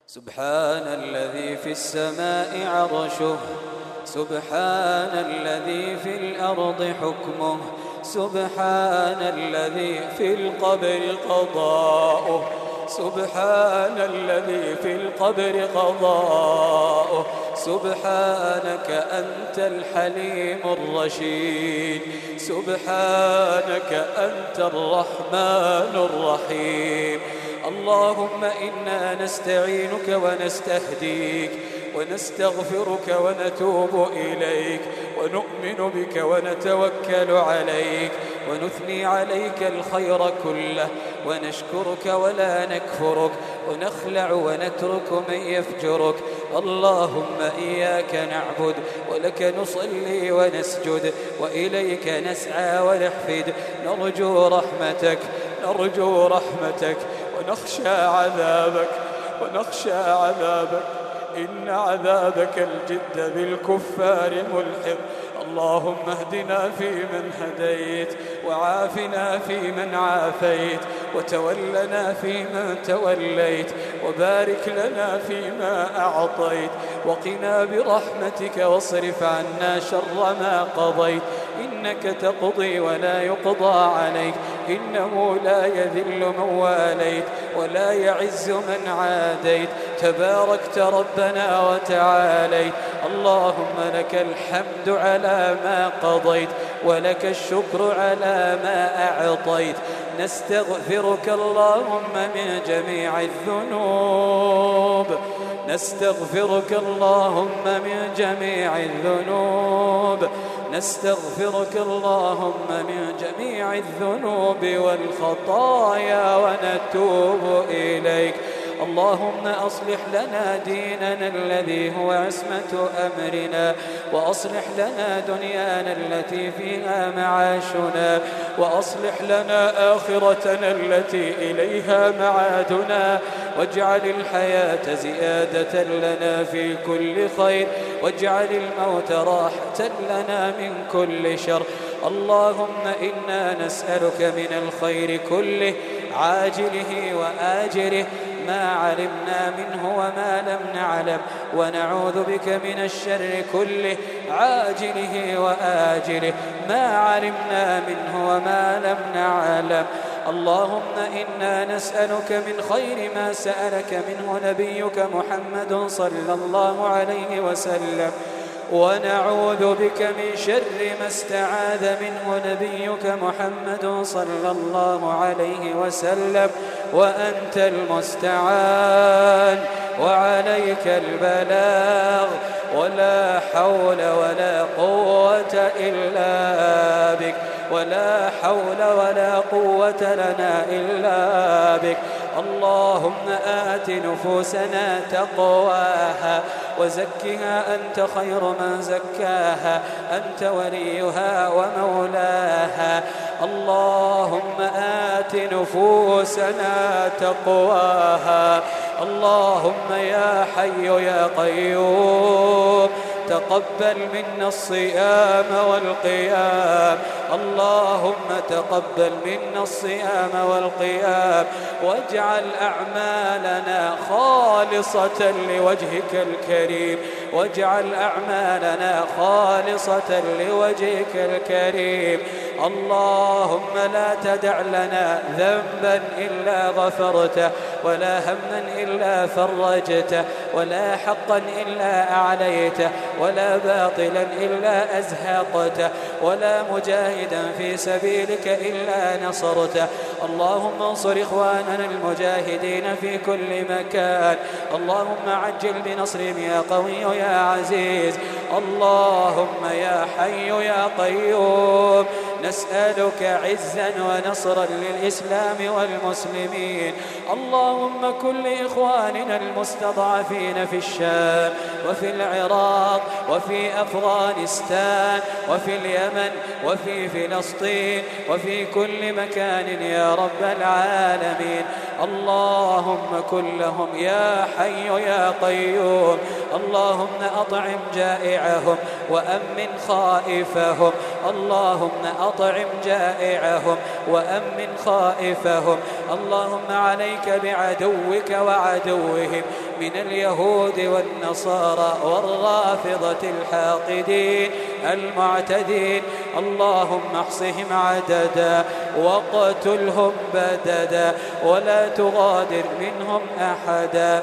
سبحان الذي في السماء عرشه، سبحان الذي في الأرض حكمه، سبحان الذي في القبر قضاؤه، سبحان الذي في القبر قضاؤه، سبحانك أنت الحليم الرشيد، سبحانك أنت الرحمن الرحيم. اللهم إنا نستعينك ونستهديك ونستغفرك ونتوب إليك ونؤمن بك ونتوكل عليك ونثني عليك الخير كله ونشكرك ولا نكفرك ونخلع ونترك من يفجرك. اللهم إياك نعبد ولك نصلي ونسجد وإليك نسعى ونحفد، نرجو رحمتك ونخشى عذابك إن عذابك الجد بالكفار ملحق. اللهم اهدنا فيمن هديت وعافنا فيمن عافيت وتولنا فيمن توليت وبارك لنا فيما أعطيت وقنا برحمتك واصرف عنا شر ما قضيت، إنك تقضي ولا يقضى عليك، إنه لا يذل من واليت ولا يعز من عاديت، تباركت ربنا وتعاليت. اللهم لك الحمد على ما قضيت ولك الشكر على ما أعطيت. نستغفرك اللهم من جميع الذنوب، نستغفرك اللهم من جميع الذنوب، نستغفرك اللهم من جميع الذنوب والخطايا ونتوب إليك. اللهم أصلح لنا ديننا الذي هو عصمة أمرنا، وأصلح لنا دنيانا التي فيها معاشنا، وأصلح لنا آخرتنا التي إليها معادنا، واجعل الحياة زيادة لنا في كل خير، واجعل الموت راحة لنا من كل شر. اللهم إنا نسألك من الخير كله عاجله وآجله ما علمنا منه وما لم نعلم، ونعوذ بك من الشر كله عاجله وآجله ما علمنا منه وما لم نعلم. اللهم إنا نسألك من خير ما سألك منه نبيك محمد صلى الله عليه وسلم، ونعوذ بك من شر ما استعاذ منه نبيك محمد صلى الله عليه وسلم، وأنت المستعان وعليك البلاغ، ولا حول ولا قوة إلا بك، ولا حول ولا قوة لنا إلا بك. اللهم آت نفوسنا تقواها وزكها أنت خير من زكاها، أنت وليها ومولاها. اللهم آت نفوسنا تقواها. اللهم يا حي يا قيوم تقبل منا الصيام والقيام. اللهم تقبل منا الصيام والقيام، واجعل أعمالنا خالصة لوجهك الكريم، واجعل أعمالنا خالصة لوجهك الكريم. اللهم لا تدع لنا ذنبا إلا غفرته، ولا هما إلا فرجته، ولا حقا إلا أعليته، ولا باطلا إلا أزهقته، ولا مجاهدا في سبيلك إلا نصرته. اللهم انصر إخواننا المجاهدين في كل مكان. اللهم عجل بنصرهم يا قوي يا عزيز. اللهم يا حي يا قيوم نسألك عزا ونصرا للإسلام والمسلمين. اللهم كن لإخواننا المستضعفين في الشام وفي العراق وفي أفغانستان وفي اليمن وفي فلسطين وفي كل مكان يا رب العالمين. اللهم كن لهم يا حي يا قيوم. اللهم أطعم جائعهم وأمن خائفهم. اللهم أطعم جائعهم وأمن خائفهم. اللهم عليك بعدوك وعدوهم من اليهود والنصارى والرافضة الحاقدين المعتدين. اللهم احصهم عددا واقتلهم بددا ولا تغادر منهم أحدا.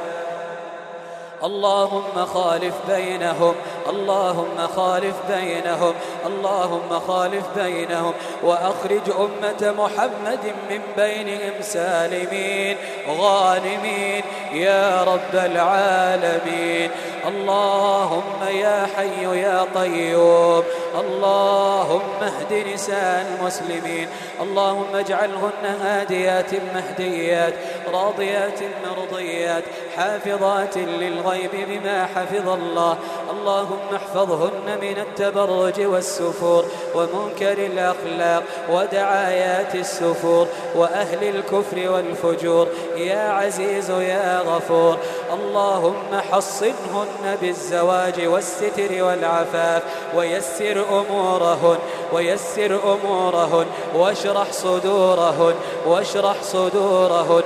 اللهم خالف بينهم، اللهم خالف بينهم، اللهم خالف بينهم، وأخرج أمة محمد من بينهم سالمين غانمين يا رب العالمين. اللهم يا حي يا قيوم، اللهم اهد نساء المسلمين، اللهم اجعلهن هاديات مهديات راضيات مرضيات حافظات للغيب بما حفظ الله. اللهم احفظهن من التبرج والسفور ومنكر الأخلاق ودعايات السفور وأهل الكفر والفجور يا عزيز يا غفور. اللهم حصنهن بالزواج والستر والعفاف ويسر أمورهن واشرح صدورهن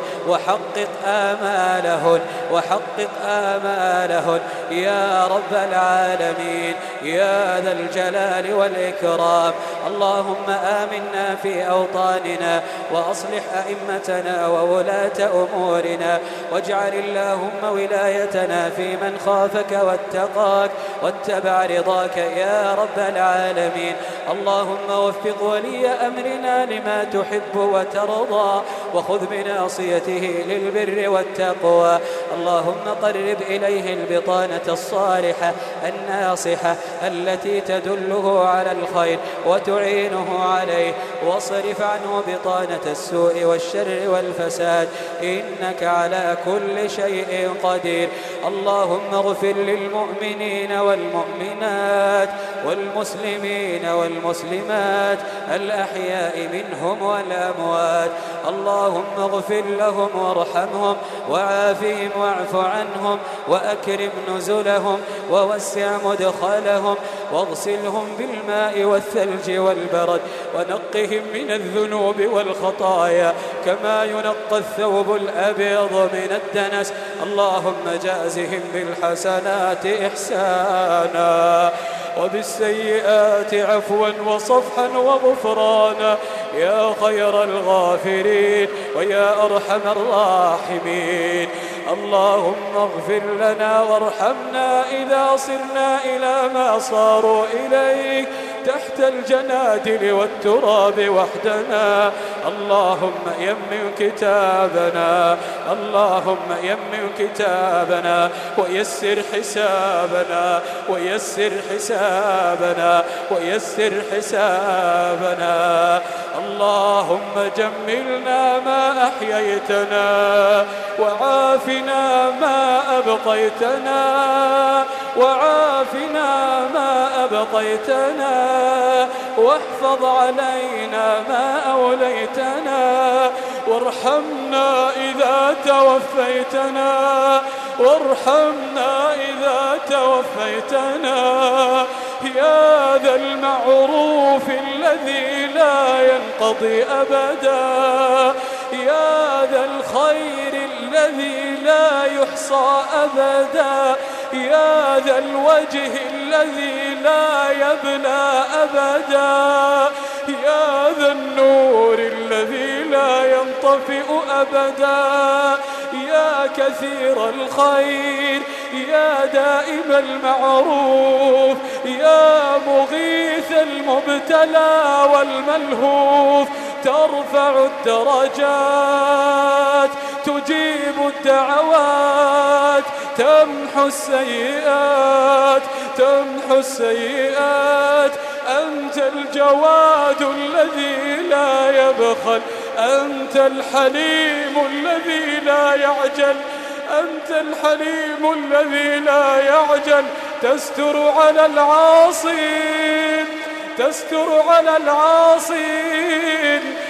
وحقق آمالهن يا رب العالمين يا ذا الجلال والإكرام. اللهم آمنا في أوطاننا وأصلح أئمتنا وولاة أمورنا، واجعل اللهم ولايتنا في من خافك واتقاك واتبع رضاك يا رب العالمين. اللهم وفق ولي أمرنا لما تحب وترضى، وخذ بناصيته للبر والتقوى. اللهم قرب إليه البطانة الصالحة الناصحة التي تدله على الخير وتعينه عليه، واصرف عنه بطانة السوء والشر والفساد، إنك على كل شيء قدير. اللهم اغفر للمؤمنين والمؤمنات والمسلمين والمسلمات الأحياء منهم والأموات. اللهم اغفر لهم وارحمهم وعافهم واعف عنهم وأكرم نزلهم ووسع مدخلهم واغسلهم بالماء والثلج والبرد ونقهم من الذنوب والخطايا كما ينقى الثوب الأبيض من الدنس. اللهم جازهم بالحسنات إحسانا وبالسيئات عفوا وصفحا وغفرانا يا خير الغافرين ويا أرحم الراحمين. اللهم اغفر لنا وارحمنا إذا صرنا إلى ما صاروا إليه تحت الجنادل والتراب وحدنا. اللهم يمن كتابنا، اللهم يمن كتابنا ويسر حسابنا ويسر حسابنا ويسر حسابنا. اللهم جملنا ما أحييتنا وعافنا ما أبقيتنا وعافنا ما أبقيتنا واحفظ علينا ما أوليتنا وارحمنا إذا توفيتنا وارحمنا إذا توفيتنا يا ذا المعروف الذي لا ينقضي أبدا يا ذا الخير الذي لا يحصى أبدا يا ذا الوجه الذي لا يبلى أبدا يا ذا النور الذي لا ينطفئ أبدا يا كثير الخير يا دائم المعروف يا مغيث المبتلى والملهوف ترفع الدرجات تجيب الدعوات تمحو السيئات أنت الجواد الذي لا يبخل أنت الحليم الذي لا يعجل أنت الحليم الذي لا يعجل تستر على العاصين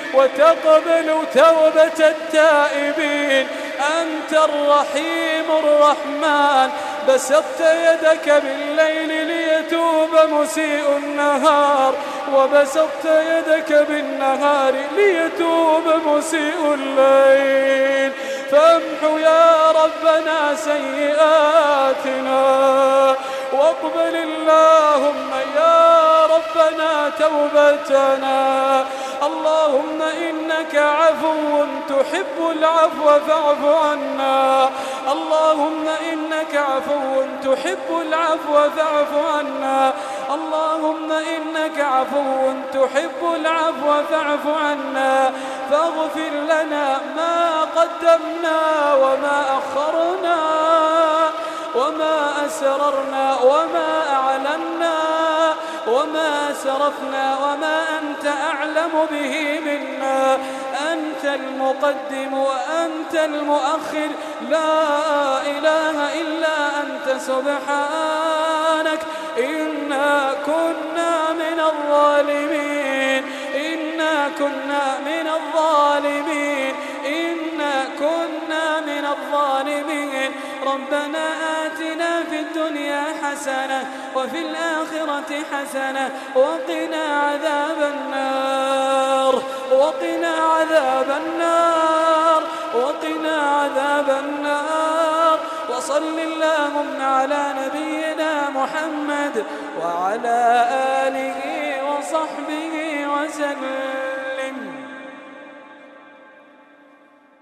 وتقبل توبة التائبين. أنت الرحيم الرحمن، بسطت يدك بالليل ليتوب مسيء النهار، وبسطت يدك بالنهار ليتوب مسيء الليل، فامحو يا ربنا سيئاتنا، واقبل اللهم يا ربنا توبتنا. اللهم إنك عفو تحب العفو فاعف عنا. اللهم إنك عفو تحب العفو فاعف عنا. اللهم إنك عفو تحب العفو فاعف عنا. فاغفر لنا ما قدمنا وما أخرنا، وما أسررنا وما أعلنا، وما أسرفنا وما أنت أعلم به منا. أنت المقدم وأنت المؤخر، لا إله إلا أنت سبحانك. إنا كنا من الظالمين، إنا كنا من الظالمين، إنا كنا من الظالمين. ربنا آتنا في الدنيا حسنة وفي الآخرة حسنة وقنا عذاب النار، وقنا عذاب النار، وقنا عذاب النار. وصل اللهم على نبينا محمد وعلى آله وصحبه وسلم.